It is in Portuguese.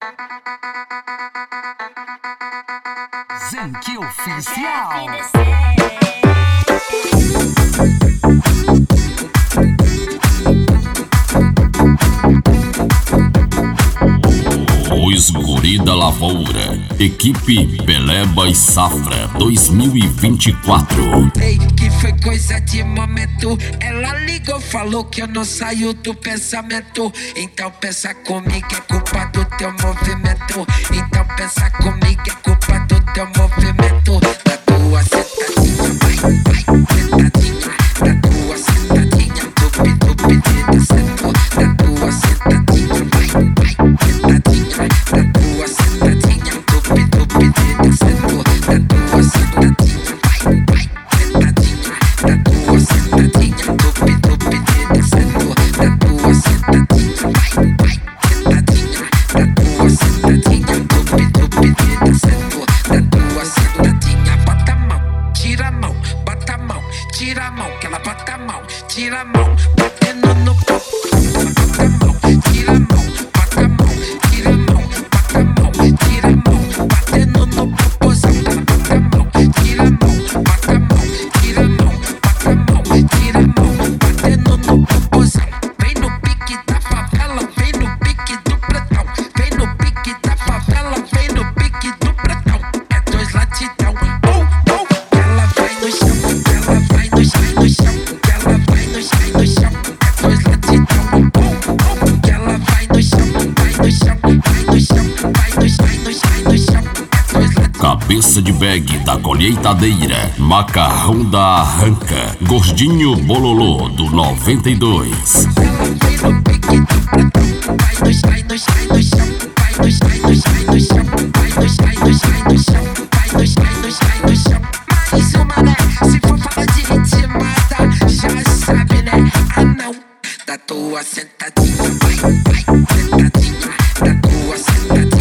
Zenki Oficial. Os Guri da Lavoura, equipe Beleba e Safra 2024. Ei, que foi coisa de momento. Ela ligou, falou que eu não saio do pensamento. Então pensa comigo, é culpa do teu movimento. Então pensa comigo, é culpa do teu movimento. Da tua sentadinha, vai, sentadinha. Da tua sentadinha, tupi, descendo. Da tua sentadinha, vai, sentadinha. Da tua sentadinha, tupi, descendo. Da tua sentadinha, vai, sentadinha. Da tua sentadinha, tupi, descendo. Da tua sentadinha, vai, sentadinha. Da tua sentadinha, tupi, descendo. Da tua sentadinha, bota a mão, tira a mão, bota a mão, tira a mão, que ela bota a mão, tira a mão, batendo no pau. Ela bota a mão, tira a mão, bota a mão, tira a mão, bota a mão, tira a mão, batendo no popozão. Ela bota a mão, tira a mão, bota a mão, tira a mão, bota a mão, tira a mão, batendo no popozão. Vem no pique da favela, vem no pique do pretão. Vem no pique da favela, vem no pique do pretão. É dois latidão, ela vai no chão, ela vai no chão, ela vai no chão, no chão. É dois latidão, ela vai no chão, vai no chão, vai no chão, vai no chão, no chão. É dois latidão. Cabeça de bag da colheitadeira, macarrão da arranca, gordinho bololô do 92. Ela vem no pique do pretão. Vai no chão, no chão, no chão. Vai no chão, no chão, no chão. Vai no chão, no chão, no chão. Vai no chão, no chão, no chão. Mais uma, né? Se for falar de ritmada, já sabe, né? Ah, não. Da tua sentadinha, vai, sentadinha. Da tua sentadinha.